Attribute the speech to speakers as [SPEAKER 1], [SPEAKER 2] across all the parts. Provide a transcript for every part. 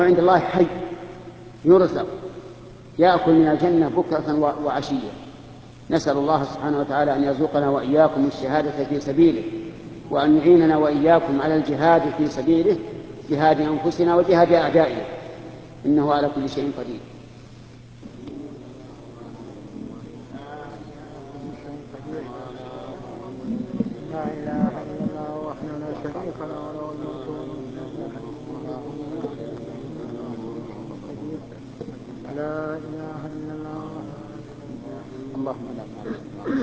[SPEAKER 1] عند الله حي يرزق يأكل من الجنة بكرة وعشية. نسأل الله سبحانه وتعالى أن يرزقنا وإياكم الشهادة في سبيله، وأن يعيننا وإياكم على الجهاد في سبيله، جهاد أنفسنا وجهاد أعدائنا، إنه على كل شيء قدير.
[SPEAKER 2] لا إله إلا الله وحده لا شريك له له الملك لا إله إلا الله. اللهم لا.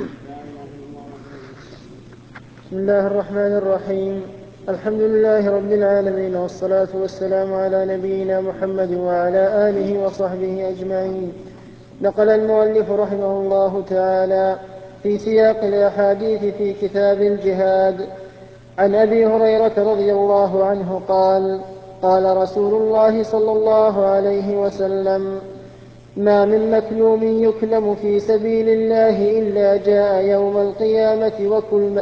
[SPEAKER 2] بسم الله الرحمن الرحيم. الحمد لله رب العالمين، والصلاة والسلام على نبينا محمد وعلى آله وصحبه أجمعين. نقل المؤلف رحمه الله تعالى في سياق الأحاديث في كتاب الجهاد عن أبي هريرة رضي الله عنه قال: قال رسول الله صلى الله عليه وسلم: ما من مكلوم يكلم في سبيل الله إلا جاء يوم القيامة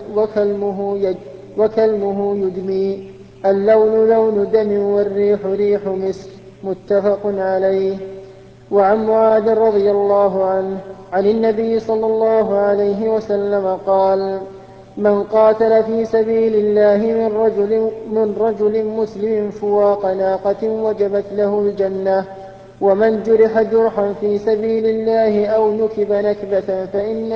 [SPEAKER 2] وكلمه يدمي، اللون لون دم والريح ريح مسك، متفق عليه. وعن معاذ رضي الله عنه عن النبي صلى الله عليه وسلم قال: من قاتل في سبيل الله من رجل مسلم فواق ناقة وجبت له الجنة، ومن جرح جرحا في سبيل الله أو نكب نكبة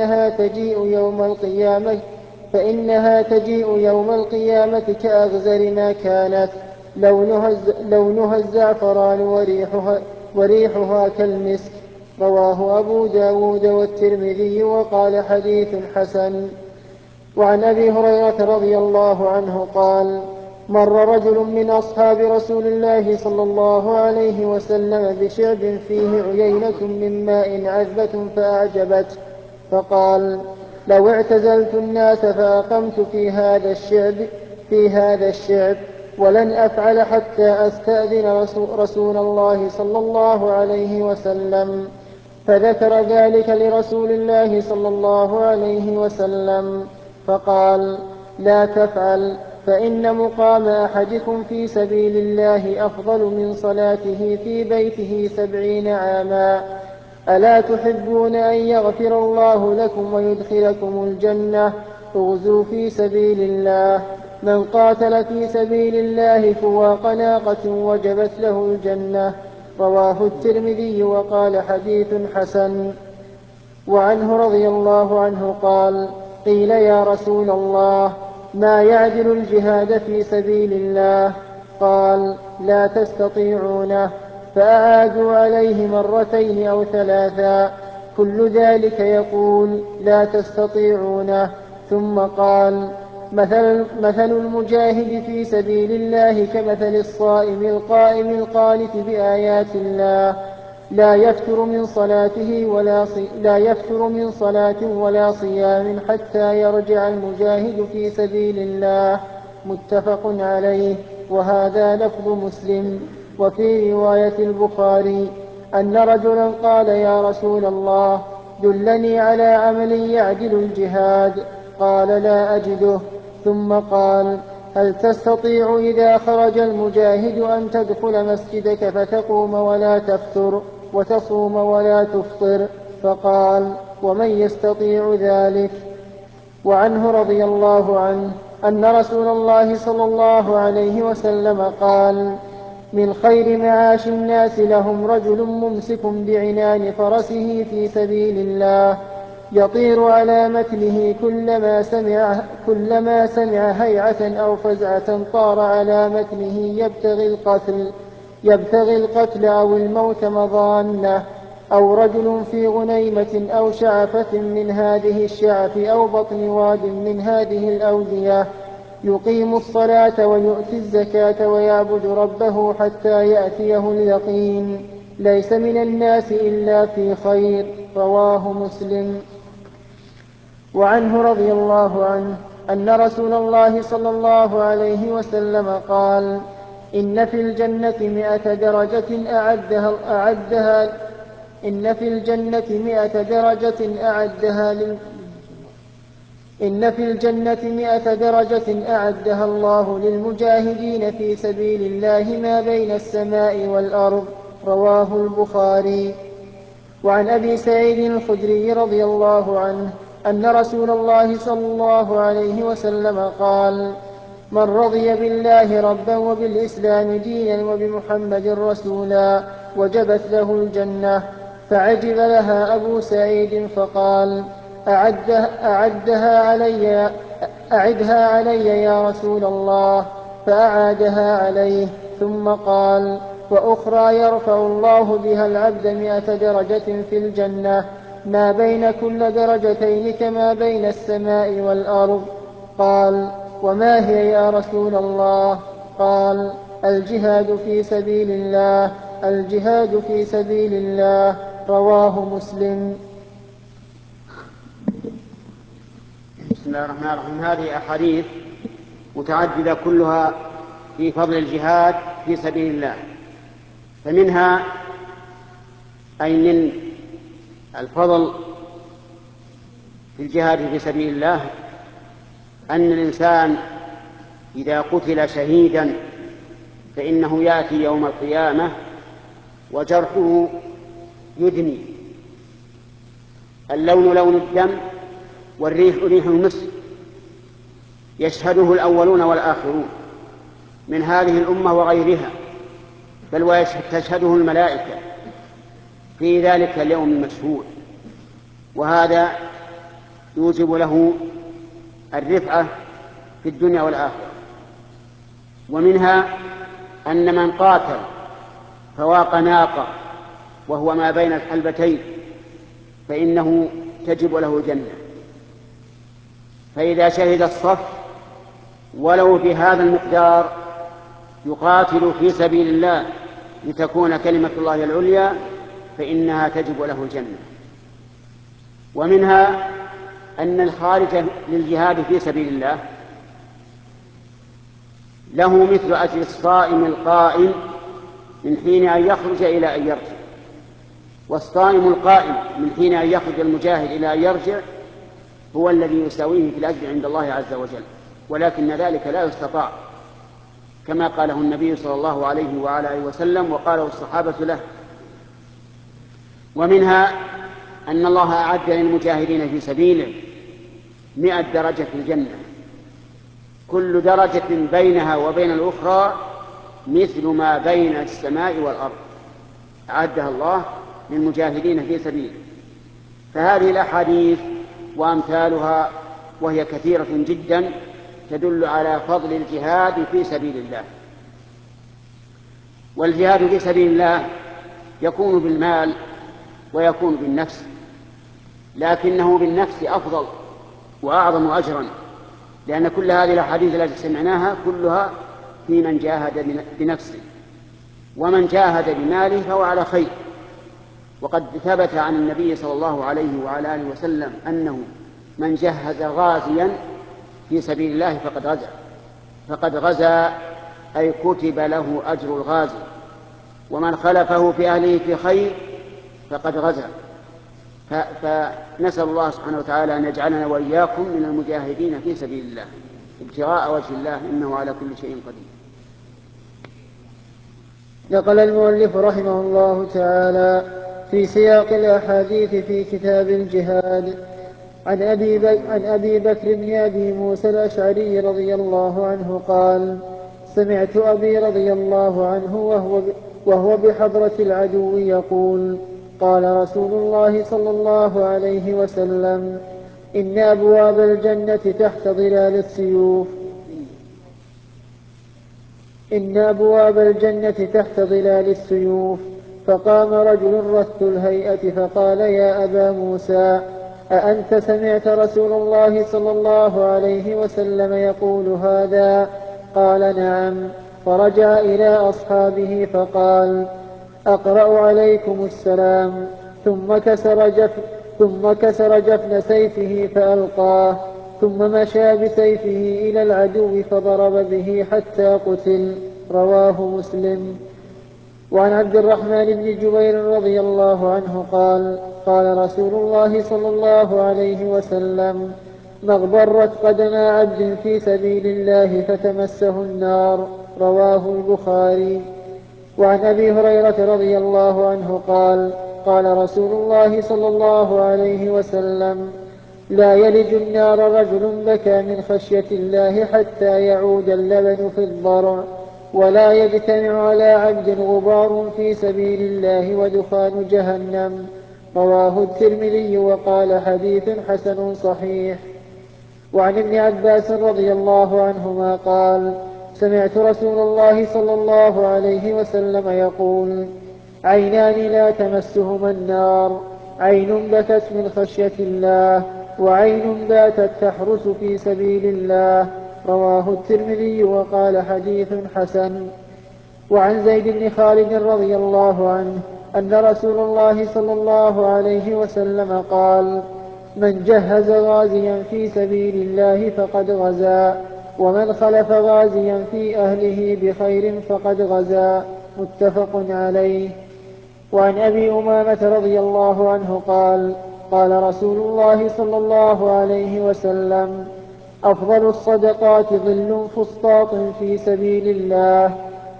[SPEAKER 2] فإنها تجيء يوم القيامة كأغزر ما كانت، لونها الزعفران وريحها كالمسك. رواه أبو داود والترمذي وقال: حديث حسن. وعن أبي هريرة رضي الله عنه قال: مر رجل من أصحاب رسول الله صلى الله عليه وسلم بشعب فيه عيينة من ماء عذبة فأعجبته، فقال: لو اعتزلت الناس فأقمت في هذا الشعب ولن أفعل حتى أستأذن رسول الله صلى الله عليه وسلم. فذكر ذلك لرسول الله صلى الله عليه وسلم، فقال: لا تفعل، فإن مقام أحدكم في سبيل الله أفضل من صلاته في بيته 70 عاما. ألا تحبون أن يغفر الله لكم ويدخلكم الجنة؟ اغزوا في سبيل الله. من قاتل في سبيل الله فواق ناقة وجبت له الجنة. رواه الترمذي وقال: حديث حسن. وعنه رضي الله عنه قال: قيل: يا رسول الله، ما يعدل الجهاد في سبيل الله؟ قال: لا تستطيعونه. فأعادوا عليه 2 أو 3، كل ذلك يقول: لا تستطيعونه. ثم قال: مثل المجاهد في سبيل الله كمثل الصائم القائم القانت بآيات الله، لا يفتر من صلاة ولا صيام حتى يرجع المجاهد في سبيل الله. متفق عليه، وهذا لفظ مسلم. وفي رواية البخاري أن رجلا قال: يا رسول الله، دلني على عمل يعدل الجهاد. قال: لا أجده. ثم قال: هل تستطيع إذا خرج المجاهد أن تدخل مسجدك فتقوم ولا تفتر وتصوم ولا تفطر؟ فقال: ومن يستطيع ذلك؟ وعنه رضي الله عنه أن رسول الله صلى الله عليه وسلم قال: من خير معاش الناس لهم رجل ممسك بعنان فرسه في سبيل الله، يطير على متنه كلما سمع هيعة أو فزعة طار على متنه يبتغي القتل أو الموت مضانة. أو رجل في غنيمة أو شعفة من هذه الشعف أو بطن واد من هذه الأودية، يقيم الصلاة ويؤتي الزكاة ويعبد ربه حتى يأتيه اليقين، ليس من الناس إلا في خير. رواه مسلم. وعنه رضي الله عنه أن رسول الله صلى الله عليه وسلم قال: إن في الجنة 100 درجة إن في الجنة 100 درجة أعدها الله للمجاهدين في سبيل الله ما بين السماء والأرض. رواه البخاري. وعن أبي سعيد الخدري رضي الله عنه أن رسول الله صلى الله عليه وسلم قال: من رضي بالله ربا وبالإسلام دينا وبمحمد رسولا وجبت له الجنة. فعجب لها أبو سعيد فقال: أعدها علي يا رسول الله. فأعادها عليه ثم قال: وأخرى يرفع الله بها العبد 100 درجة في الجنة ما بين كل درجتين كما بين السماء والأرض. قال: وما هي يا رسول الله؟ قال: الجهاد في سبيل الله، الجهاد في سبيل الله. رواه مسلم.
[SPEAKER 1] بسم الله الرحمن الرحيم. هذه أحاديث متعددة كلها في فضل الجهاد في سبيل الله. فمنها أي من الفضل في الجهاد في سبيل الله أن الإنسان إذا قتل شهيدا فإنه يأتي يوم القيامة وجرحه يدني، اللون لون الدم والريح ريح المسك، يشهده الأولون والآخرون من هذه الأمة وغيرها، بل وتشهده الملائكة في ذلك اليوم المشهود، وهذا يوجب له الرفعة في الدنيا والآخرة. ومنها أن من قاتل فواق ناقة وهو ما بين الحلبتين فإنه تجب له الجنة. فإذا شهد الصف ولو بهذا المقدار يقاتل في سبيل الله لتكون كلمة الله العليا فإنها تجب له الجنة. ومنها أن الخارج للجهاد في سبيل الله له مثل أجر الصائم القائم من حين أن يخرج إلى أن يرجع. والصائم القائم من حين أن يخرج المجاهد إلى أن يرجع هو الذي يساويه في الأجر عند الله عز وجل، ولكن ذلك لا يستطاع كما قاله النبي صلى الله عليه وعلى آله وسلم وقاله الصحابة له. ومنها أن الله أعد للمجاهدين في سبيله 100 درجة في الجنة، كل درجة بينها وبين الأخرى مثل ما بين السماء والأرض، أعدها الله للمجاهدين في سبيله. فهذه الأحاديث وأمثالها وهي كثيرة جدا تدل على فضل الجهاد في سبيل الله. والجهاد في سبيل الله يكون بالمال ويكون بالنفس، لكنه بالنفس أفضل وأعظم أجرا، لأن كل هذه الأحاديث التي سمعناها كلها في من جاهد بنفسه، ومن جاهد بماله فهو على خير. وقد ثبت عن النبي صلى الله عليه وعلى آله وسلم أنه من جهز غازيا في سبيل الله فقد غزا أي كتب له أجر الغازي، ومن خلفه في أهله في خير فقد غزا. فنسأل الله سبحانه وتعالى أن يجعلنا وإياكم من المجاهدين في سبيل الله ابتغاء وجه الله إنه على كل شيء قدير.
[SPEAKER 2] نقل المؤلف رحمه الله تعالى في سياق الأحاديث في كتاب الجهاد عن أبي بكر بن أبي موسى الأشعري رضي الله عنه قال: سمعت أبي رضي الله عنه وهو بحضرة العدو يقول: قال رسول الله صلى الله عليه وسلم: إن أبواب الجنة تحت ظلال السيوف. إن أبواب الجنة تحت ظلال السيوف. فقام رجل رث الهيئة فقال: يا أبا موسى، أأنت سمعت رسول الله صلى الله عليه وسلم يقول هذا؟ قال: نعم. فرجع إلى أصحابه فقال: أقرأ عليكم السلام. ثم كسر جفن سيفه فألقاه، ثم مشى بسيفه إلى العدو فضرب به حتى قتل. رواه مسلم. وعن عبد الرحمن بن جبير رضي الله عنه قال: قال رسول الله صلى الله عليه وسلم: ما اغبرت قدم عبد في سبيل الله فتمسه النار. رواه البخاري. وعن أبي هريرة رضي الله عنه قال قال رسول الله صلى الله عليه وسلم: لا يلج النار رجل بكى من خشية الله حتى يعود اللبن في الضرع، ولا يجتمع على عبد غبار في سبيل الله ودخان جهنم. رواه الترمذي وقال حديث حسن صحيح. وعن ابن عباس رضي الله عنهما قال: سمعت رسول الله صلى الله عليه وسلم يقول: عينان لا تمسهما النار، عين بكت من خشية الله، وعين باتت تحرس في سبيل الله. رواه الترمذي وقال حديث حسن. وعن زيد بن خالد رضي الله عنه أن رسول الله صلى الله عليه وسلم قال: من جهز غازيا في سبيل الله فقد غزا، ومن خلف غازيا في أهله بخير فقد غزا. متفق عليه. وعن أبي أمامة رضي الله عنه قال: قال رسول الله صلى الله عليه وسلم: أفضل الصدقات ظل فسطاط في سبيل الله،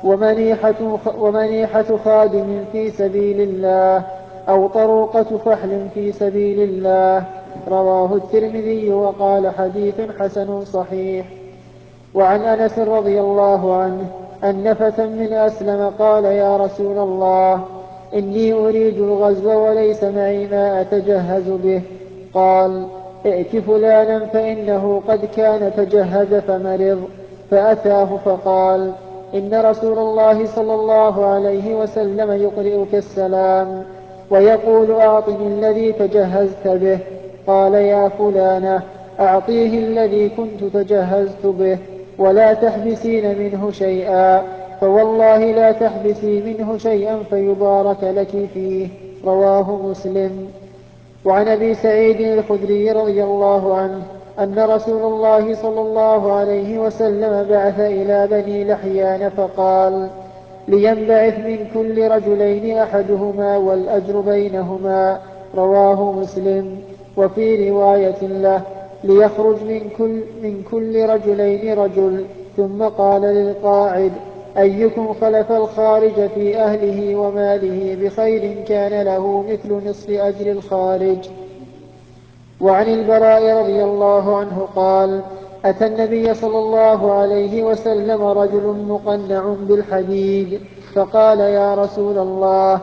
[SPEAKER 2] ومنيحة خادم في سبيل الله، أو طروقة فحل في سبيل الله. رواه الترمذي وقال حديث حسن صحيح. وعن أنس رضي الله عنه أن فتى من أسلم قال: يا رسول الله، إني أريد الغزو وليس معي ما أتجهز به. قال: ائت فلانا فإنه قد كان تجهز فمرض. فأتاه فقال: إن رسول الله صلى الله عليه وسلم يقرئك السلام ويقول: أعطني الذي تجهزت به. قال: يا فلانة، أعطيه الذي كنت تجهزت به، ولا تحبسين منه شيئا، فوالله لا تحبسي منه شيئا فيبارك لك فيه. رواه مسلم. وعن أبي سعيد الخدري رضي الله عنه أن رسول الله صلى الله عليه وسلم بعث إلى بني لحيان فقال: لينبعث من كل رجلين أحدهما والأجر بينهما. رواه مسلم. وفي رواية له: ليخرج من كل رجلين رجل. ثم قال للقاعد: أيكم خلف الخارج في أهله وماله بخير كان له مثل نصف أجر الخارج. وعن البراء رضي الله عنه قال: أتى النبي صلى الله عليه وسلم رجل مقنع بالحديد فقال: يا رسول الله،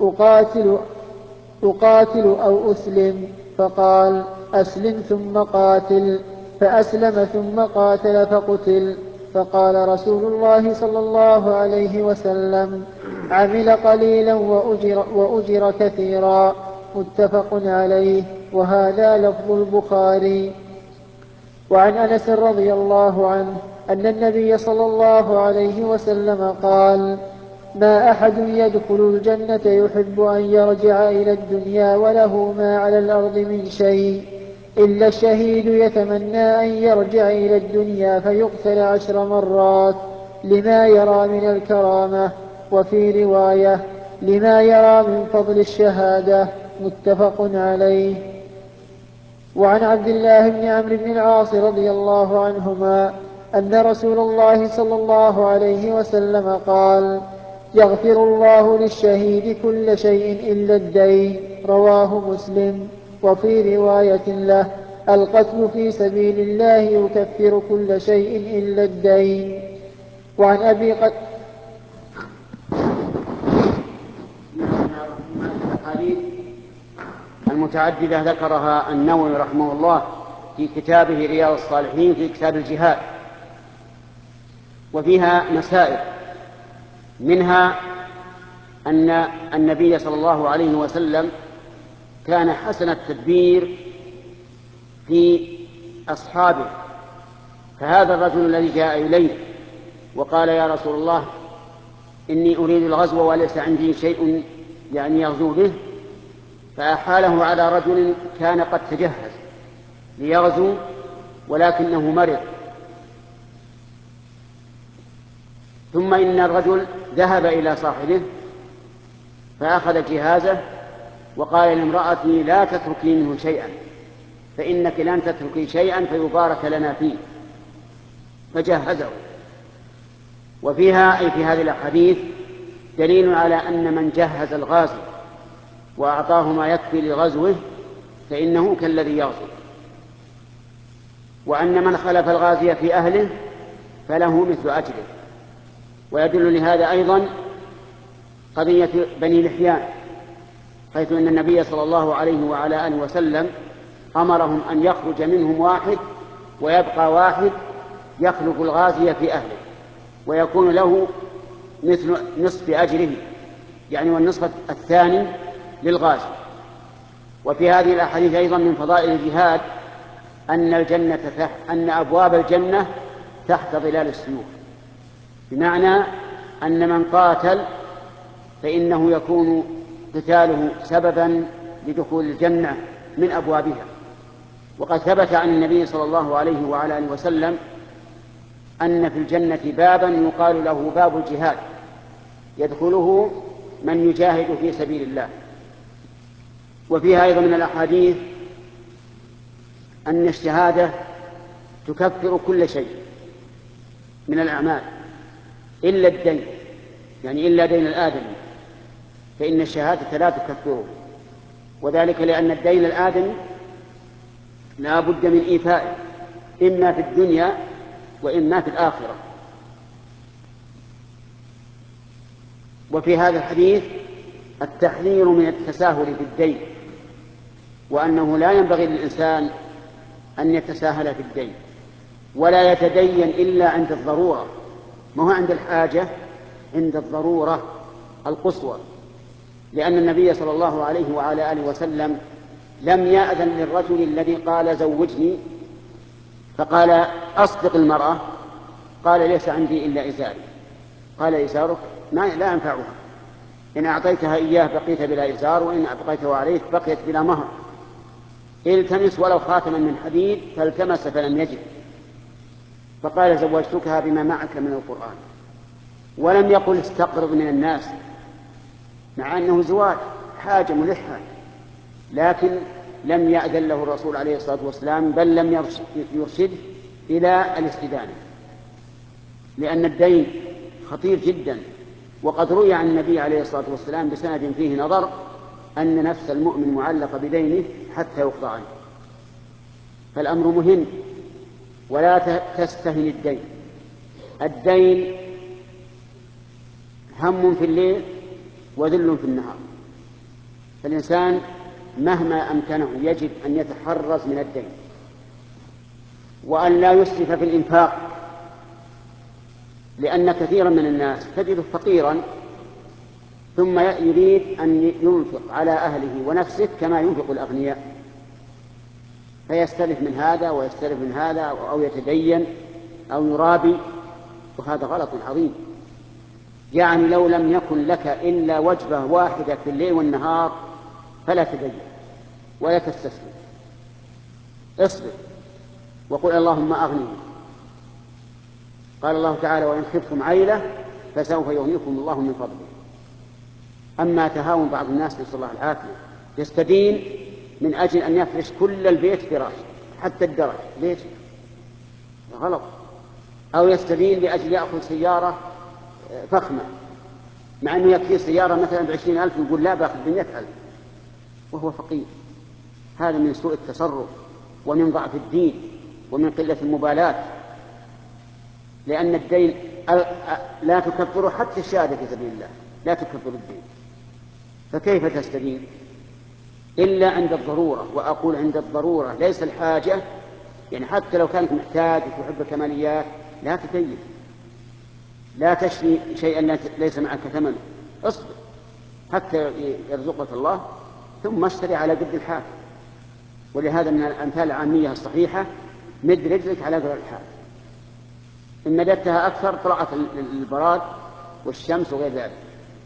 [SPEAKER 2] أقاتل أو أسلم؟ فقال: أسلم ثم قاتل. فأسلم ثم قاتل فقتل. فقال رسول الله صلى الله عليه وسلم: عمل قليلا وأجر كثيرا. متفق عليه. وهذا لفظ البخاري. وعن أنس رضي الله عنه أن النبي صلى الله عليه وسلم قال: ما أحد يدخل الجنة يحب أن يرجع إلى الدنيا وله ما على الأرض من شيء، إلا الشهيد يتمنى أن يرجع إلى الدنيا فيقتل 10 مرات لما يرى من الكرامة. وفي رواية: لما يرى من فضل الشهادة. متفق عليه. وعن عبد الله بن عمرو بن العاص رضي الله عنهما أن رسول الله صلى الله عليه وسلم قال: يغفر الله للشهيد كل شيء إلا الدين. رواه مسلم. وفي رواية له: القتل في سبيل الله يكفر كل شيء إلا الدين. وعن أبي
[SPEAKER 1] الأحاديث المتعددة ذكرها النووي رحمه الله في كتابه رياض الصالحين في كتاب الجهاد، وفيها مسائل، منها أن النبي صلى الله عليه وسلم كان حسن التدبير في أصحابه. فهذا الرجل الذي جاء إليه وقال: يا رسول الله، إني أريد الغزو وليس عندي شيء يغزو به، فأحاله على رجل كان قد تجهز ليغزو ولكنه مرض. ثم إن الرجل ذهب إلى صاحبه فأخذ جهازه وقال لامرأته: لا تتركي منه شيئا، فإنك لن تتركي شيئا فيبارك لنا فيه، فجهزه. وفيها أي في هذه الأحاديث دليل على أن من جهز الغازي وأعطاه ما يكفي لغزوه فإنه كالذي يغزو، وأن من خلف الغازي في أهله فله مثل أجره. ويدل لهذا أيضا قضية بني لحيان، حيث أن النبي صلى الله عليه وعلى آله وسلم أمرهم أن يخرج منهم واحد ويبقى واحد يخلف الغازي في أهله، ويكون له مثل نصف أجره، يعني والنصف الثاني للغازي. وفي هذه الأحاديث أيضا من فضائل الجهاد أن أبواب الجنة تحت ظلال السيوف، بمعنى أن من قاتل فإنه يكون قتاله سببا لدخول الجنة من أبوابها. وقد ثبت عن النبي صلى الله عليه وعلى آله وسلم أن في الجنة بابا يقال له باب الجهاد، يدخله من يجاهد في سبيل الله. وفيها أيضا من الأحاديث أن الشهادة تكفر كل شيء من الأعمال إلا الدين، يعني إلا دين الآدمي، فإن الشهادة لا تكفره، وذلك لأن الدين الآدمي لا بد من إيفائه إما في الدنيا وإما في الآخرة. وفي هذا الحديث التحذير من التساهل في الدين، وأنه لا ينبغي للإنسان أن يتساهل في الدين ولا يتدين إلا عند الضرورة، ما هو عند الحاجة، عند الضرورة القصوى. لأن النبي صلى الله عليه وعلى آله وسلم لم يأذن للرجل الذي قال زوجني فقال أصدق المرأة، قال ليس عندي إلا إزاري. قال إزارك لا ينفعها، إن أعطيتها إياه بقيت بلا إزار، وإن أبقيته عليك بقيت بلا مهر. التمس ولو خاتما من حديد، فالتمس فلم يجد، فقال زوجتكها بما معك من القرآن. ولم يقل استقرض من الناس، مع أنه زواج حاجة ملحة، لكن لم يأذن له الرسول عليه الصلاة والسلام، بل لم يرشده إلى الاستدانة، لأن الدين خطير جدا. وقد روي عن النبي عليه الصلاة والسلام بسند فيه نظر أن نفس المؤمن معلقة بدينه حتى يقضى عنه. فالأمر مهم، ولا تستهن الدين. الدين هم في الليل وذل في النهار، فالإنسان مهما أمكنه يجب أن يتحرز من الدين، وأن لا يسرف في الإنفاق، لأن كثيرا من الناس تجد فقيرا ثم يريد أن ينفق على أهله ونفسه كما ينفق الأغنياء، فيستلف من هذا ويستلف من هذا، أو يتدين أو يرابي، وهذا غلط عظيم. يعني لو لم يكن لك إلا وجبة واحدة في الليل والنهار فلا تدين ولا تستسلم، اصبر وقل اللهم أغنني. قال الله تعالى وإن خفتم عيلة فسوف يغنيكم الله من فضله. أما تهاون بعض الناس نسأل الله العافية، يستدين من أجل أن يفرش كل البيت فراش حتى الدرج بيت، غلط. أو يستدين لأجل يأخذ سيارة فخمة، مع أنه يكفي سيارة مثلا ب20,000 يقول لا بأخذ ب100,000 وهو فقير. هذا من سوء التصرف ومن ضعف الدين ومن قلة المبالاة، لأن الدين لا تكفر حتى الشهادة في سبيل الله لا تكفر الدين، فكيف تستدين إلا عند الضرورة؟ وأقول عند الضرورة ليس الحاجة، يعني حتى لو كانت محتاج وتحب الكماليات لا تدين، لا تشري شيئا ليس معك ثمنه، اصبر حتى يرزقك الله ثم اشتري على قد الحال. ولهذا من الأمثال العامية الصحيحة مد رجلك على قدر الحال، إن مددتها أكثر طلعت البراد والشمس وغير ذلك.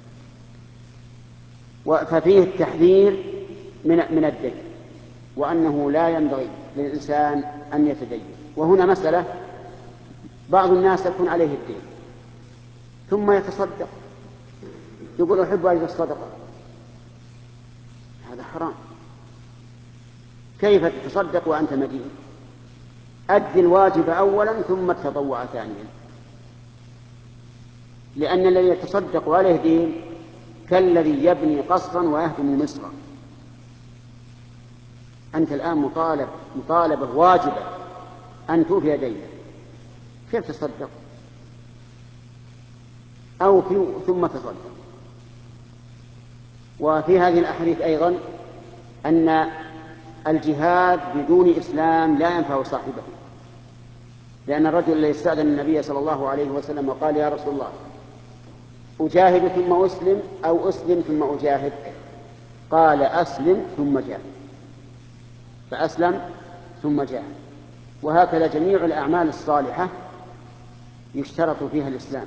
[SPEAKER 1] ففيه التحذير من الدين، وأنه لا ينبغي للإنسان أن يتدين. وهنا مسألة، بعض الناس يكون عليه الدين ثم يتصدق، يقول أحب أجر الصدقة، هذا حرام. كيف تتصدق وأنت مدين؟ أد الواجب أولا ثم التطوع ثانيا، لأن الذي يتصدق وعليه دين كالذي يبني قصرا ويهدم مصرا. أنت الآن مطالبة واجبة أن توفي دينك، كيف تصدق؟ أوفي ثم تصدق. وفي هذه الأحاديث أيضا أن الجهاد بدون إسلام لا ينفع صاحبه، لأن الرجل الذي استأذن النبي صلى الله عليه وسلم وقال يا رسول الله أجاهد ثم أسلم أو أسلم ثم أجاهد؟ قال أسلم ثم جاهد، فأسلم ثم جاهد. وهكذا جميع الأعمال الصالحة يشترط فيها الإسلام.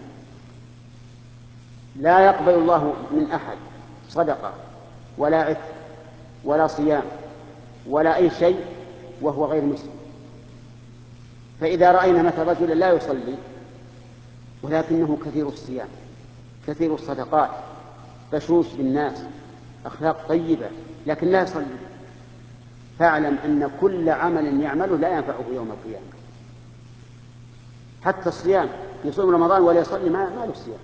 [SPEAKER 1] لا يقبل الله من أحد صدقة ولا عتق ولا صيام ولا أي شيء وهو غير مسلم. فإذا رأينا مثل رجلا لا يصلي ولكنه كثير الصيام كثير الصدقات بشوش بالناس أخلاق طيبة لكن لا يصلي، فاعلم أن كل عمل يعمله لا ينفعه يوم القيامة. حتى الصيام، يصوم رمضان ولا يصلي ما له صيام،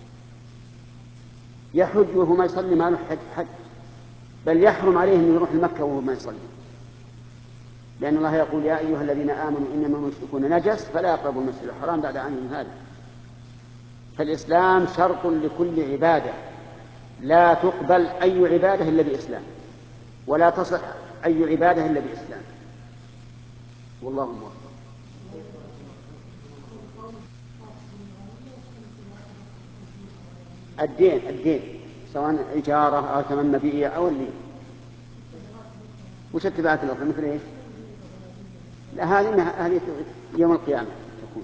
[SPEAKER 1] يحج وهو ما يصلي ما له حج، بل يحرم عليه أن يروح لمكة وهو ما يصلي، لأن الله يقول يا أيها الذين آمنوا إنما المشركون نجس فلا يقربوا المسجد الحرام بعد عامهم هذا. فالإسلام شرط لكل عبادة، لا تقبل أي عبادة إلا بإسلام، ولا تصح أي عبادة إلا بإسلام. والله موفق. الدين سواء إجارة أو ثمن مبيع أو اللي وش اتباعات الأخرى مثل إيش؟ لا هذه يوم القيامة تكون.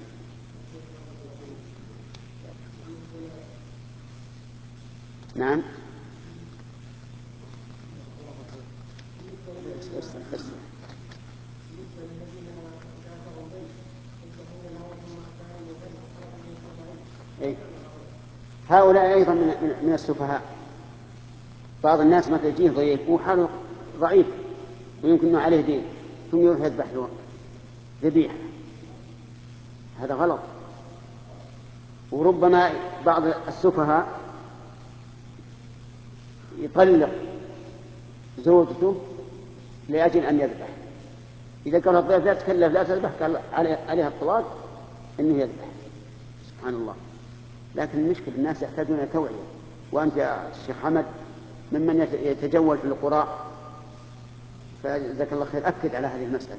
[SPEAKER 1] نعم. إيه؟ هؤلاء أيضا من السفهاء. بعض الناس مثل يجيه ضيف وحاله ضعيف ويمكن أنه عليه دين ثم يروح يذبح له ذبيحة، هذا غلط. وربما بعض السفهاء يطلق زوجته لأجل أن يذبح، إذا كان الضيف لا تكلف لا تذبح قال عليها الطلاق إنه يذبح. سبحان الله. لكن المشكلة الناس يحتاجون إلى توعية، وأنت يا شيخ حمد ممن يتجول في القرى، فجزاك الله خير أكد على هذه المسألة.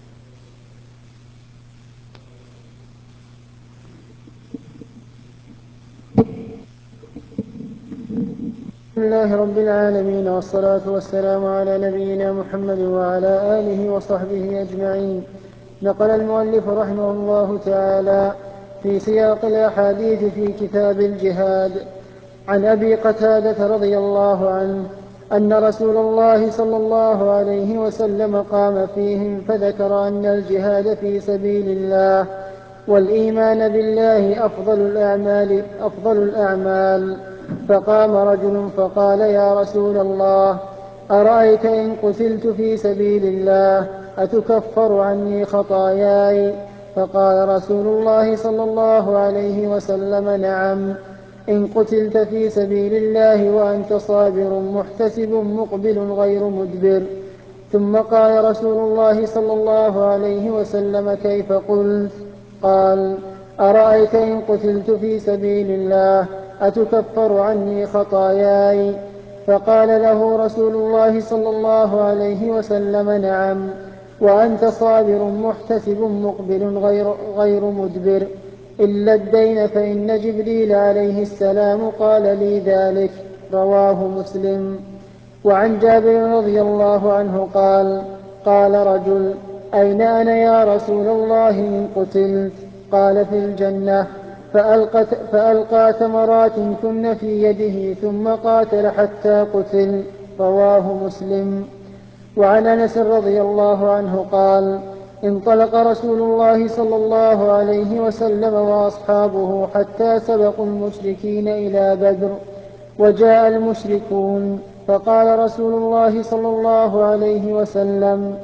[SPEAKER 2] بسم الله رب العالمين، والصلاة والسلام على نبينا محمد وعلى آله وصحبه أجمعين. نقل المؤلف رحمه الله تعالى في سياق الأحاديث في كتاب الجهاد عن أبي قتادة رضي الله عنه أن رسول الله صلى الله عليه وسلم قام فيهم فذكر أن الجهاد في سبيل الله والإيمان بالله أفضل الأعمال. فقام رجل فقال يا رسول الله أرأيت إن قتلت في سبيل الله أتكفر عني خطاياي؟ فقال رسول الله صلى الله عليه وسلم نعم، إن قتلت في سبيل الله وأنت صابر محتسب مقبل غير مدبر. ثم قال رسول الله صلى الله عليه وسلم كيف قلت؟ قال أرأيت إن قتلت في سبيل الله أتكفر عني خطاياي؟ فقال له رسول الله صلى الله عليه وسلم نعم، وأنت صابر محتسب مقبل غير مدبر، إلا الدين فإن جبريل عليه السلام قال لي ذلك. رواه مسلم. وعن جابر رضي الله عنه قال رجل أين أنا يا رسول الله إن قتلت؟ قال في الجنة. فألقى تمرات كن في يده ثم قاتل حتى قتل. رواه مسلم. وعن أنس رضي الله عنه قال انطلق رسول الله صلى الله عليه وسلم وأصحابه حتى سبقوا المشركين إلى بدر، وجاء المشركون فقال رسول الله صلى الله عليه وسلم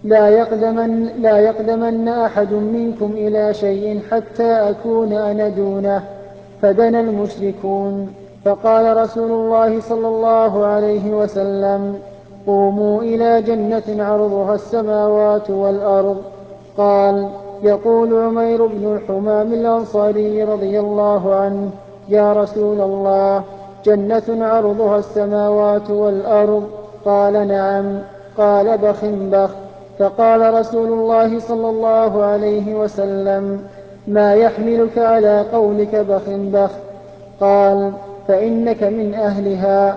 [SPEAKER 2] لا يقدمن أحد منكم إلى شيء حتى أكون أنا دونه. فدنا المشركون، فقال رسول الله صلى الله عليه وسلم: قوموا إلى جنة عرضها السماوات والأرض. قال: يقول عمير بن الحمام الأنصاري رضي الله عنه: يا رسول الله، جنة عرضها السماوات والأرض؟ قال: نعم. قال: بخ بخ. فقال رسول الله صلى الله عليه وسلم: ما يحملك على قولك بخ بخ؟ قال: فإنك من أهلها.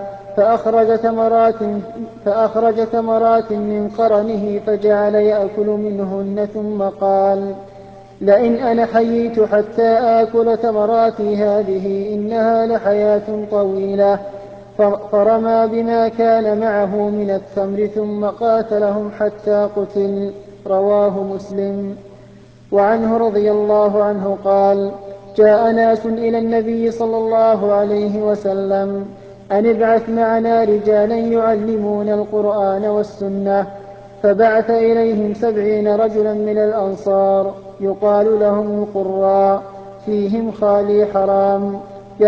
[SPEAKER 2] فأخرج تمرات من قرنه فجعل يأكل منهن، ثم قال: لئن أنا حييت حتى آكل تمراتي هذه إنها لحياة طويلة. فرمى بما كان معه من التمر ثم قاتلهم حتى قتل. رواه مسلم. وعنه رضي الله عنه قال: جاء ناس إلى النبي صلى الله عليه وسلم أن ابعث معنا رجالا يعلمون القرآن والسنة، فبعث إليهم 70 رجلا من الأنصار يقال لهم القراء، فيهم خالي حرام،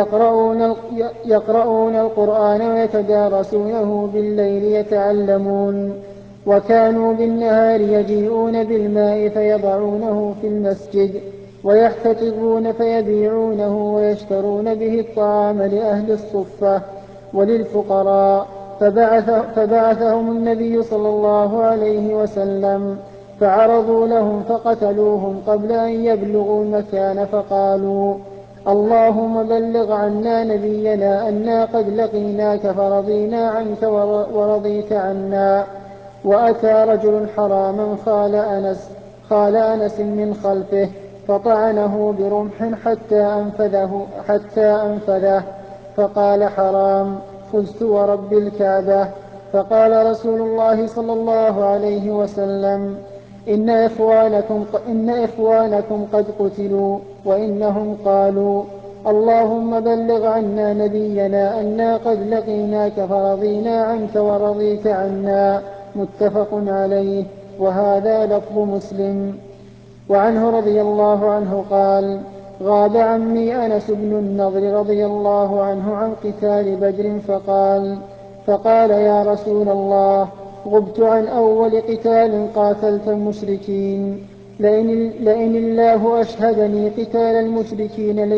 [SPEAKER 2] يقرؤون القرآن ويتدارسونه بالليل يتعلمون، وكانوا بالنهار يجيئون بالماء فيضعونه في المسجد ويحتطبون فيبيعونه ويشترون به الطعام لأهل الصفة وللفقراء. فبعثهم النبي صلى الله عليه وسلم فعرضوا لهم فقتلوهم قبل أن يبلغوا المكان، فقالوا: اللهم بلغ عنا نبينا أنا قد لقيناك فرضينا عنك ورضيت عنا. وأتى رجل حراما خال أنس من خلفه فطعنه برمح حتى أنفذه، فقال حرام: فزت ورب الكعبة. فقال رسول الله صلى الله عليه وسلم: إن إخوانكم قد قتلوا. وإنهم قالوا: اللهم بلغ عنا نبينا أنا قد لقيناك فرضينا عنك ورضيت عنا. متفق عليه، وهذا لفظ مسلم. وعنه رضي الله عنه قال: غاب عمي أنس بن النضر رضي الله عنه عن قتال بدر فقال: يا رسول الله، غبت عن أول قتال قاتلت المشركين، لئن الله أشهدني قتال المشركين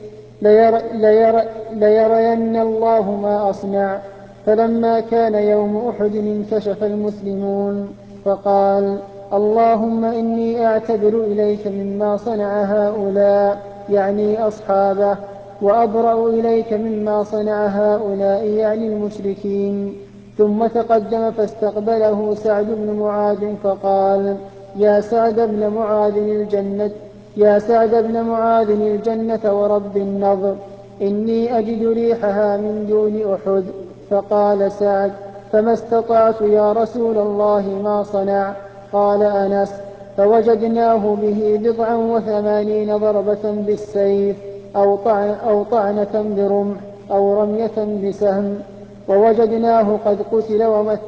[SPEAKER 2] ليرين الله ما أصنع. فلما كان يوم أحد انكشف المسلمون فقال: اللهم إني أعتذر إليك مما صنع هؤلاء، يعني أصحابه، وأبرأ إليك مما صنع هؤلاء، يعني المشركين. ثم تقدم فاستقبله سعد بن معاذ فقال: يا سعد بن معاذ الجنة ورب النضر، إني أجد ريحها من دون أحد. فقال سعد: فما استطعت يا رسول الله ما صنع. قال أنس: فوجدناه به 89 ضربة بالسيف أو طعنة برمح أو رمية بسهم، ووجدناه قد قتل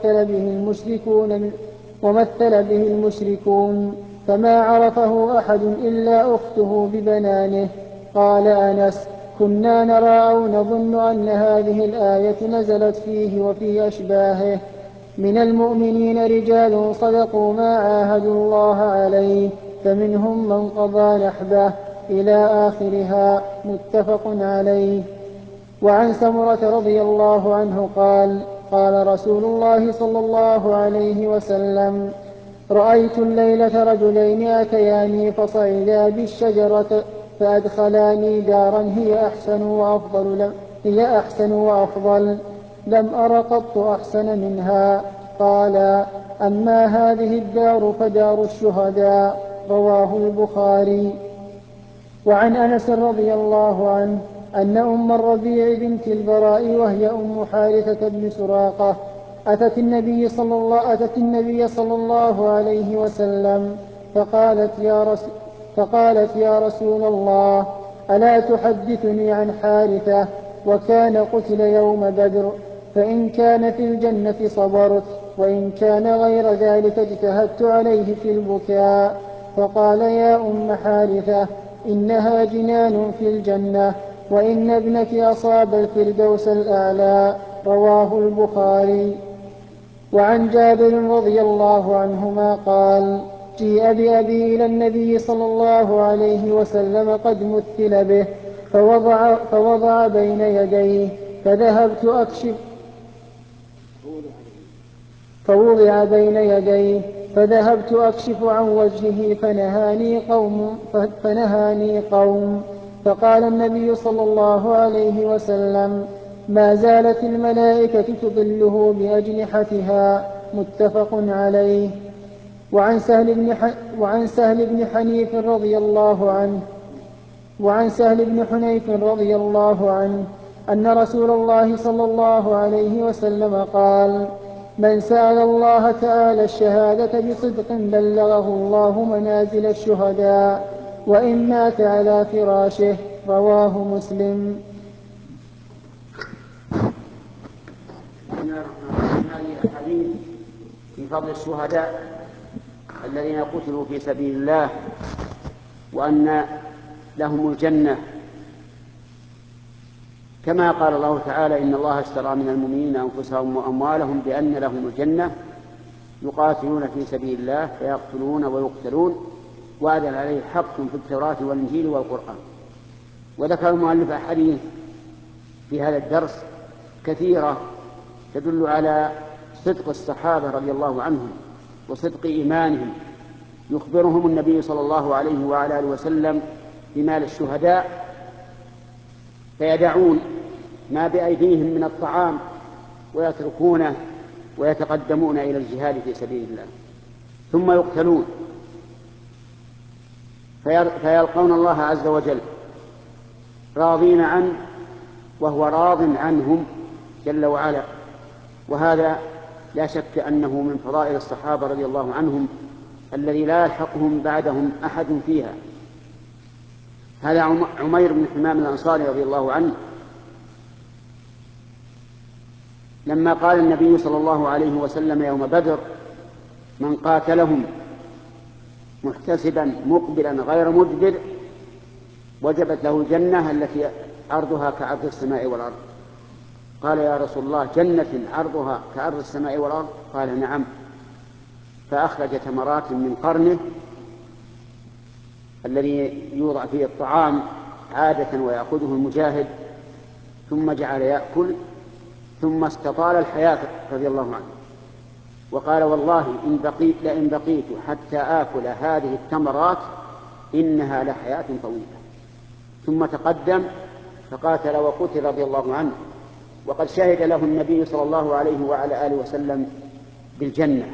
[SPEAKER 2] ومثل به المشركون، فما عرفه أحد إلا أخته ببنانه. قال أنس: كنا نرى أو نظن أن هذه الآية نزلت فيه وفي أشباهه: من المؤمنين رجال صدقوا ما عاهدوا الله عليه، فمنهم من قضى نحبه، إلى آخرها. متفق عليه. وعن سمرة رضي الله عنه قال: قال رسول الله صلى الله عليه وسلم: رأيت الليلة رجلين أتياني فصعدا بالشجرة فأدخلاني دارا هي أحسن وأفضل، لم أر قط أحسن منها. قال: أما هذه الدار فدار الشهداء. رواه البخاري. وعن أنس رضي الله عنه أن أم الربيع بنت البراء وهي أم حارثة بن سراقة أتت النبي صلى الله عليه وسلم فقالت: يا رسول الله، ألا تحدثني عن حارثة وكان قتل يوم بدر، فإن كان في الجنة صبرت، وإن كان غير ذلك اجتهدت عليه في البكاء. فقال يا أم حارثة إنها جنان في الجنة، وإن ابنك أصاب الفردوس الأعلى. رواه البخاري. وعن جابر رضي الله عنهما قال جيء بأبي إلى النبي صلى الله عليه وسلم قد مثل به فوضع بين يديه فوضع بين يديه فذهبت أكشف عن وجهه فنهاني قوم فقال النبي صلى الله عليه وسلم ما زالت الملائكة تظله بأجنحتها. متفق عليه. وعن سهل بن حنيف رضي الله عنه أن رسول الله صلى الله عليه وسلم قال من سأل الله تعالى الشهادة بصدق بلغه الله منازل الشهداء وإن مات على فراشه. رواه مسلم.
[SPEAKER 1] هذه الحديث في فضل الشهداء الذين قتلوا في سبيل الله وأن لهم الجنة، كما قال الله تعالى إن الله اشترى من المؤمنين أنفسهم وأموالهم بأن لهم الجنة يقاتلون في سبيل الله فيقتلون ويقتلون وعدا عليه حق في التوراة والإنجيل والقرآن. وذكر المؤلف أحاديث في هذا الدرس كثيرة تدل على صدق الصحابة رضي الله عنهم وصدق إيمانهم. يخبرهم النبي صلى الله عليه وعلى آله وسلم بمال الشهداء فيدعون ما بأيديهم من الطعام ويتركونه ويتقدمون إلى الجهاد في سبيل الله ثم يقتلون فيلقون الله عز وجل راضين عنه وهو راض عنهم جل وعلا. وهذا لا شك أنه من فضائل الصحابة رضي الله عنهم الذي لا يلحقهم بعدهم أحد فيها. هذا عمير بن حمام الأنصاري رضي الله عنه لما قال النبي صلى الله عليه وسلم يوم بدر من قاتلهم محتسبا مقبلا غير مدبر وجبت له الجنة التي عرضها كعرض السماء والأرض. قال يا رسول الله جنة عرضها كعرض السماء والأرض؟ قال نعم. فأخرج تمرات من قرنه الذي يوضع فيه الطعام عادة ويأخذه المجاهد ثم جعل يأكل ثم استطال الحياة رضي الله عنه وقال والله لئن بقيت حتى آكل هذه التمرات إنها لحياة طويلة. ثم تقدم فقاتل وقتل رضي الله عنه وقد شهد له النبي صلى الله عليه وعلى آله وسلم بالجنة.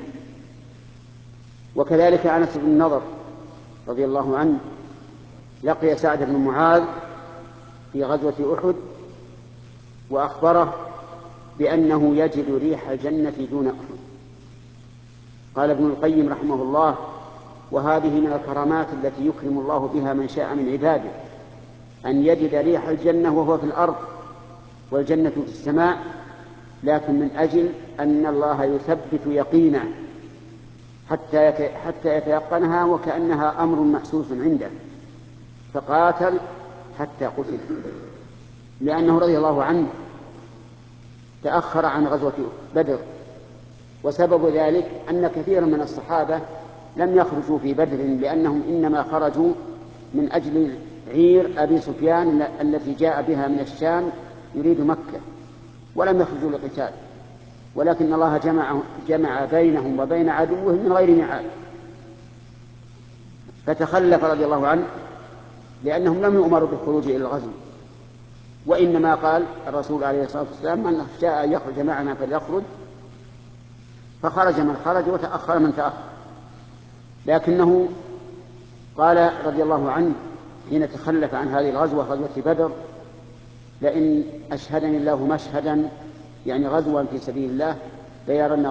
[SPEAKER 1] وكذلك أنس بن النضر رضي الله عنه لقي سعد بن معاذ في غزوة أحد وأخبره بأنه يجد ريح الجنة دون أحد. قال ابن القيم رحمه الله وهذه من الكرامات التي يكرم الله بها من شاء من عباده أن يجد ريح الجنة وهو في الأرض والجنة في السماء، لكن من أجل أن الله يثبت يقينه حتى يتيقنها وكأنها أمر محسوس عنده، فقاتل حتى قتل، لأنه رضي الله عنه تأخر عن غزوة بدر. وسبب ذلك أن كثيرا من الصحابة لم يخرجوا في بدر لأنهم إنما خرجوا من أجل عير أبي سفيان التي جاء بها من الشام يريد مكة، ولم يخرجوا لقتال، ولكن الله جمع بينهم وبين عدوهم من غير ميعاد، فتخلف رضي الله عنه لأنهم لم يؤمروا بالخروج إلى الغزو، وإنما قال الرسول عليه الصلاة والسلام من شاء أن يخرج معنا فليخرج، فخرج من خرج وتأخر من تأخر. لكنه قال رضي الله عنه حين تخلف عن هذه الغزوة غزوة بدر لئن أشهدني الله مشهدا يعني غزوا في سبيل الله ليرين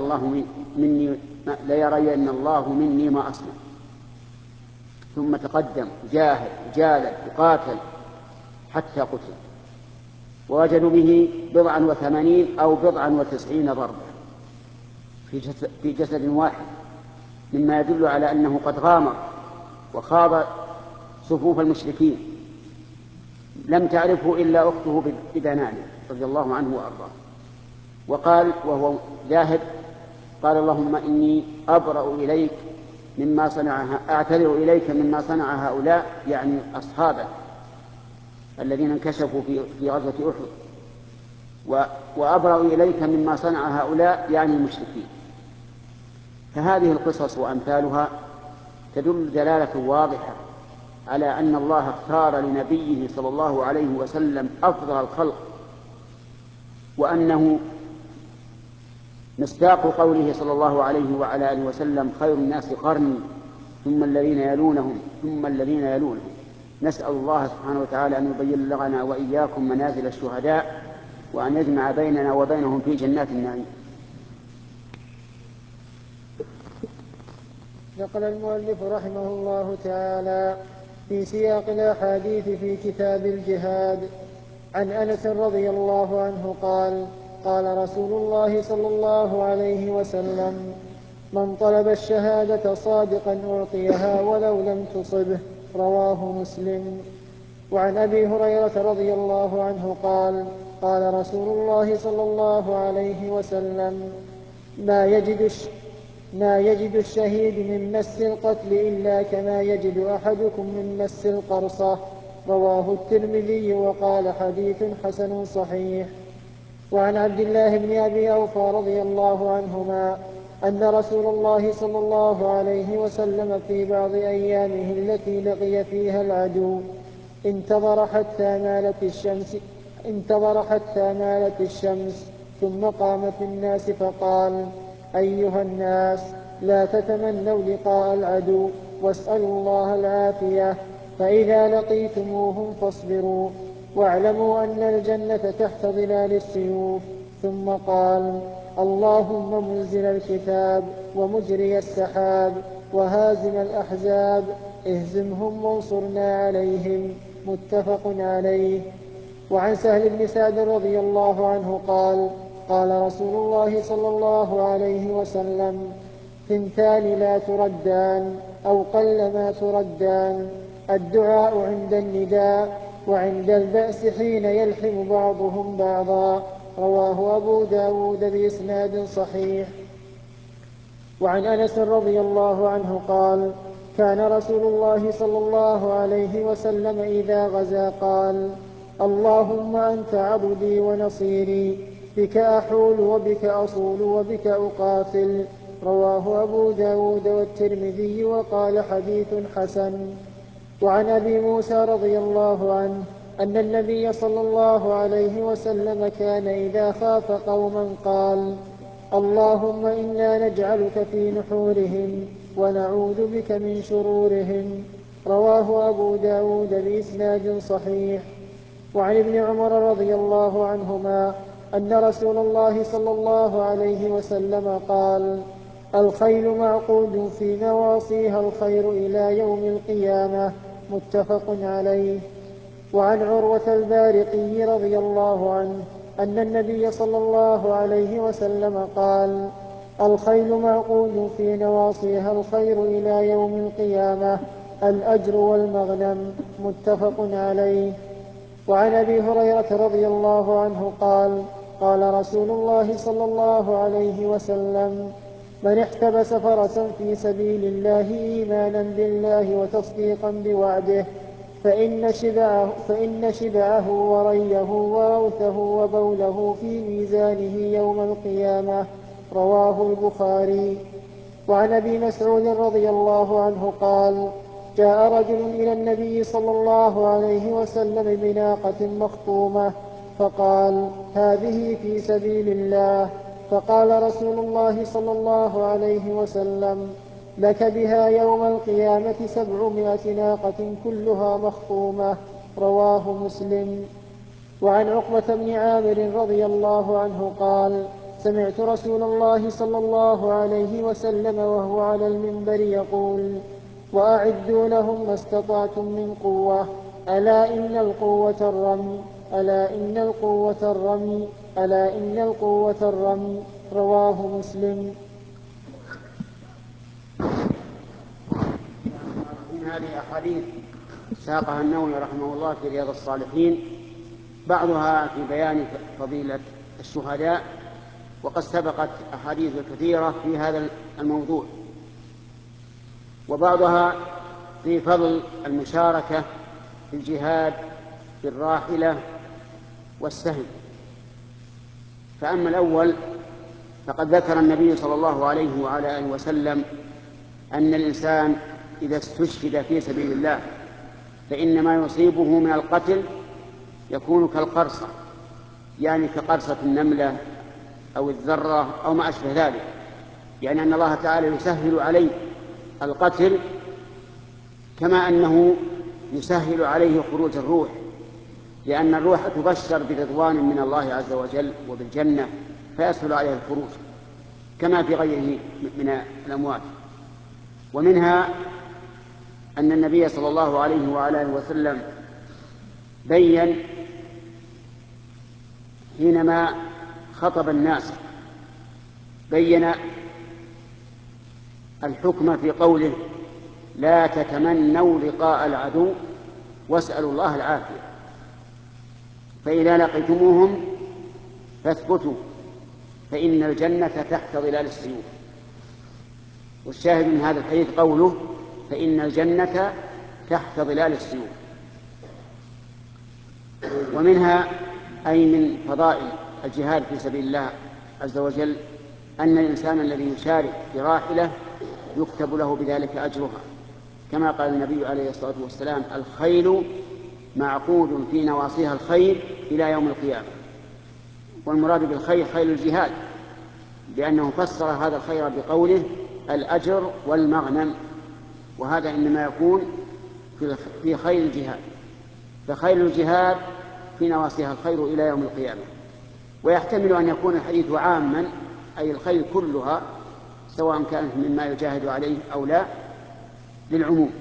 [SPEAKER 1] الله مني ما أصنع. ثم تقدم جالد يقاتل حتى قتل، ووجدوا به 89 أو 90 ضربة في جسد واحد، مما يدل على أنه قد غامر وخاض صفوف المشركين. لم تعرفه إلا أخته بدنانه رضي الله عنه وأرضاه. وقال وهو ذاهب: قال اللهم إني أبرأ إليك مما أعتذر إليك مما صنع هؤلاء، يعني أصحابه الذين انكشفوا في غزوة أحد، وأبرأ إليك مما صنع هؤلاء يعني المشركين. فهذه القصص وأمثالها تدل دلالة واضحة على أن الله اختار لنبيه صلى الله عليه وسلم أفضل الخلق، وأنه مصداق قوله صلى الله عليه وعلى آله وسلم: خير الناس قرني ثم الذين يلونهم ثم الذين يلونهم. نسأل الله سبحانه وتعالى أن يبين لنا وإياكم منازل الشهداء، وأن يجمع بيننا وبينهم في جنات النعيم.
[SPEAKER 2] نقل المؤلف رحمه الله تعالى في سياق الأحاديث في كتاب الجهاد عن أنس رضي الله عنه قال: قال رسول الله صلى الله عليه وسلم: من طلب الشهادة صادقا أعطيها ولو لم تصبه. رواه مسلم. وعن أبي هريرة رضي الله عنه قال: قال رسول الله صلى الله عليه وسلم: ما يجد الشهيد من مس القتل إلا كما يجد أحدكم من مس القرصة. رواه الترمذي وقال: حديث حسن صحيح. وعن عبد الله بن أبي أوفى رضي الله عنهما أن رسول الله صلى الله عليه وسلم في بعض أيامه التي لقي فيها العدو انتظر حتى مالت الشمس ثم قام في الناس فقال: أيها الناس، لا تتمنوا لقاء العدو واسألوا الله العافية، فإذا لقيتموهم فاصبروا، واعلموا أن الجنة تحت ظلال السيوف. ثم قال: اللهم منزل الكتاب ومجري السحاب وهازم الأحزاب، اهزمهم وانصرنا عليهم. متفق عليه. وعن سهل بن سعد رضي الله عنه قال: قال رسول الله صلى الله عليه وسلم: ثنتان لا تردان أو قل ما تردان: الدعاء عند النداء، وعند البأس حين يلحم بعضهم بعضا. رواه أبو داود بإسناد صحيح. وعن أنس رضي الله عنه قال: كان رسول الله صلى الله عليه وسلم إذا غزا قال: اللهم أنت عبدي ونصيري، بك أحول وبك أصول وبك أقاتل. رواه أبو داود والترمذي وقال: حديث حسن. وعن أبي موسى رضي الله عنه أن النبي صلى الله عليه وسلم كان إذا خاف قوما قال: اللهم إنا نجعلك في نحورهم ونعوذ بك من شرورهم. رواه أبو داود بإسناد صحيح. وعن ابن عمر رضي الله عنهما أن رسول الله صلى الله عليه وسلم قال: الخيل معقود في نواصيها الخير إلى يوم القيامة. متفق عليه. وعن عروة البارقي رضي الله عنه أن النبي صلى الله عليه وسلم قال: الخيل معقود في نواصيها الخير إلى يوم القيامة، الأجر والمغنم. متفق عليه. وعن أبي هريرة رضي الله عنه قال: قال رسول الله صلى الله عليه وسلم: من احتبس فرسا في سبيل الله إيمانا بالله وتصديقا بوعده فإن شبعه وريه وروثه وبوله في ميزانه يوم القيامة. رواه البخاري. وعن أبي مسعود رضي الله عنه قال: جاء رجل إلى النبي صلى الله عليه وسلم بناقة مخطومة فقال: هذه في سبيل الله. فقال رسول الله صلى الله عليه وسلم: لك بها يوم القيامة 700 ناقة كلها مخطومة. رواه مسلم. وعن عقبة بن عامر رضي الله عنه قال: سمعت رسول الله صلى الله عليه وسلم وهو على المنبر يقول: وأعدوا لهم ما استطعتم من قوة، ألا إن القوة الرمي، ألا إن القوة الرمي، ألا إن القوة الرمي. رواه مسلم.
[SPEAKER 1] هذه أحاديث ساقها النووي رحمه الله في رياض الصالحين، بعضها في بيان فضيلة الشهداء، وقد سبقت أحاديث كثيرة في هذا الموضوع، وبعضها في فضل المشاركة في الجهاد بالراحلة والسهم. فأما الأول فقد ذكر النبي صلى الله عليه وعلى آله وسلم أن الإنسان إذا استشهد في سبيل الله فإن ما يصيبه من القتل يكون كالقرصة، يعني كقرصة النملة أو الذرة أو ما أشبه ذلك، يعني أن الله تعالى يسهل عليه القتل كما أنه يسهل عليه خروج الروح، لأن الروح تبشر برضوان من الله عز وجل وبالجنة فيسهل عليه الخروج كما في غيره من الأموات. ومنها أن النبي صلى الله عليه وعلى آله وسلم بين حينما خطب الناس بين الحكم في قوله لا تتمنوا لقاء العدو واسألوا الله العافية، فإذا لقيتموهم فاثبتوا فإن الجنة تحت ظلال السيوف. والشاهد من هذا الحديث قوله فإن الجنة تحت ظلال السيوف. ومنها أي من فضائل الجهاد في سبيل الله عز وجل أن الإنسان الذي يشارك براحلة يكتب له بذلك أجرها، كما قال النبي عليه الصلاة والسلام الخيل معقود في نواصيها الخير إلى يوم القيامة. والمراد بالخير خيل الجهاد، لأنه فسر هذا الخير بقوله الأجر والمغنم، وهذا إنما يكون في خيل الجهاد، فخيل الجهاد في نواصيها الخير إلى يوم القيامة. ويحتمل أن يكون الحديث عاما أي الخيل كلها سواء كانت مما يجاهد عليه أو لا للعموم.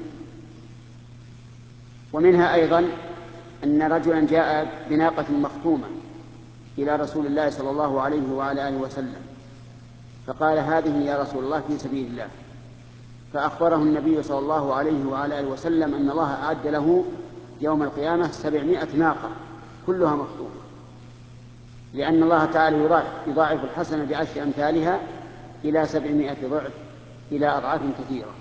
[SPEAKER 1] ومنها أيضا أن رجلا جاء بناقة مختومة إلى رسول الله صلى الله عليه وعلى آله وسلم فقال هذه يا رسول الله في سبيل الله، فأخبره النبي صلى الله عليه وعلى آله وسلم أن الله أعد له يوم القيامة 700 ناقة كلها مختومة، لأن الله تعالى يضاعف الحسنة ب10 أمثالها إلى 700 ضعف إلى أضعاف كثيرة.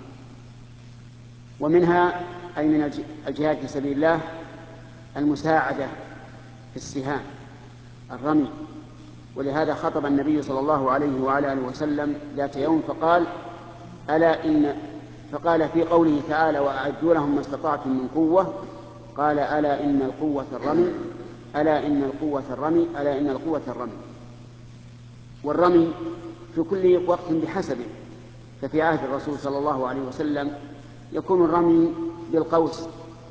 [SPEAKER 1] ومنها أي من الجهاد في سبيل الله المساعدة في السهام الرمي، ولهذا خطب النبي صلى الله عليه وعلى آله وسلم ذات يوم فقال في قوله تعالى وأعدوا لهم ما استطعتم من قوة قال ألا إن القوة الرمي ألا إن القوة الرمي ألا إن القوة الرمي. والرمي في كل وقت بحسبه، ففي عهد الرسول صلى الله عليه وسلم يكون الرمي بالقوس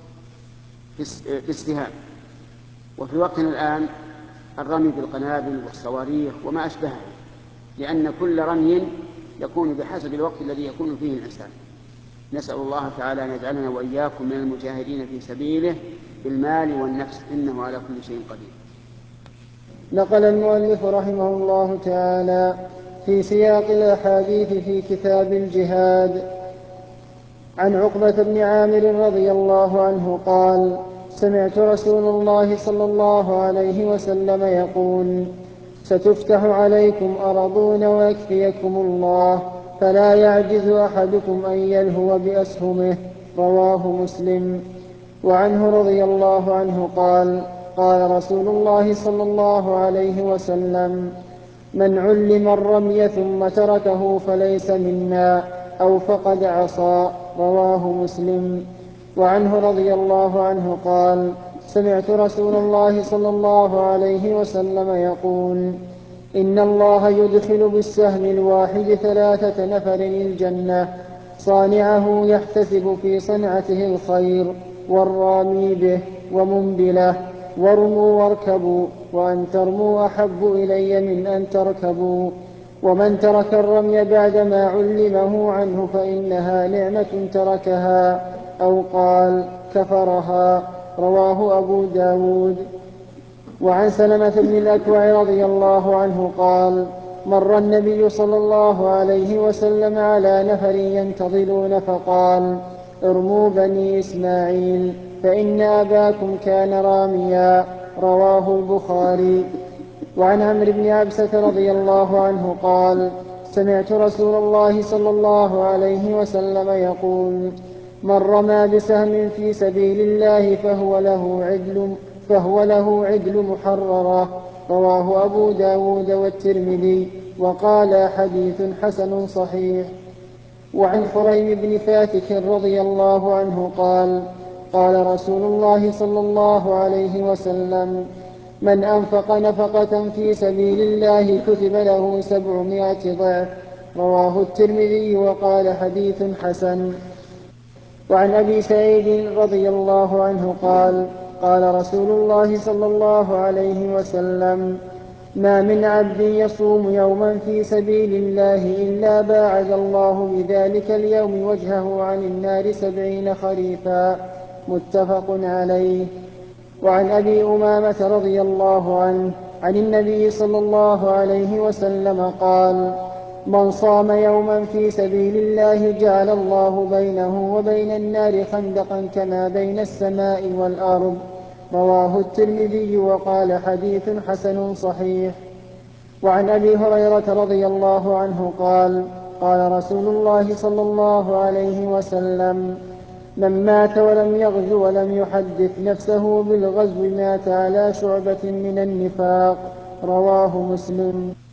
[SPEAKER 1] في السهام، وفي وقتنا الآن الرمي بالقنابل والصواريخ وما أشبهها، لأن كل رمي يكون بحسب الوقت الذي يكون فيه الإنسان. نسأل الله تعالى أن يجعلنا وإياكم من المجاهدين في سبيله بالمال والنفس إنه على كل شيء قدير.
[SPEAKER 2] نقل المؤلف رحمه الله تعالى في سياق الأحاديث في كتاب الجهاد عن عقبة بن عامر رضي الله عنه قال سمعت رسول الله صلى الله عليه وسلم يقول ستفتح عليكم أرضون ويكفيكم الله فلا يعجز أحدكم أن يلهو بأسهمه رواه مسلم. وعنه رضي الله عنه قال قال رسول الله صلى الله عليه وسلم من علم الرمي ثم تركه فليس منا أو فقد عصى رواه مسلم. وعنه رضي الله عنه قال سمعت رسول الله صلى الله عليه وسلم يقول إن الله يدخل بالسهم الواحد 3 نفر الجنة صانعه يحتسب في صنعته الخير والرامي به ومنبله وارموا واركبوا وأن ترموا أحب إلي من أن تركبوا ومن ترك الرمي بعدما علمه عنه فإنها نعمة تركها أو قال كفرها رواه أبو داود. وعن سلمة بن الأكوع رضي الله عنه قال مر النبي صلى الله عليه وسلم على نفر ينتظرون فقال ارموا بني إسماعيل فإن أباكم كان راميا. رواه البخاري. وعن عمرو بن عبسة رضي الله عنه قال: سمعت رسول الله صلى الله عليه وسلم يقول: من رمى بسهم في سبيل الله فهو له عدل محررة. رواه أبو داود والترمذي وقال: حديث حسن صحيح. وعن خريم بن فاتك رضي الله عنه قال: قال رسول الله صلى الله عليه وسلم: من أنفق نفقة في سبيل الله كتب له 700 ضعف. رواه الترمذي وقال: حديث حسن. وعن أبي سعيد رضي الله عنه قال: قال رسول الله صلى الله عليه وسلم: ما من عبد يصوم يوما في سبيل الله إلا باعد الله بذلك اليوم وجهه عن النار 70 خريفا. متفق عليه. وعن أبي أمامة رضي الله عنه عن النبي صلى الله عليه وسلم قال: من صام يوما في سبيل الله جعل الله بينه وبين النار خندقا كما بين السماء والأرض. رواه الترمذي وقال: حديث حسن صحيح. وعن أبي هريرة رضي الله عنه قال: قال رسول الله صلى الله عليه وسلم: من مات ولم يغزو ولم يحدث نفسه بالغزو مات على شعبة من النفاق. رواه مسلم.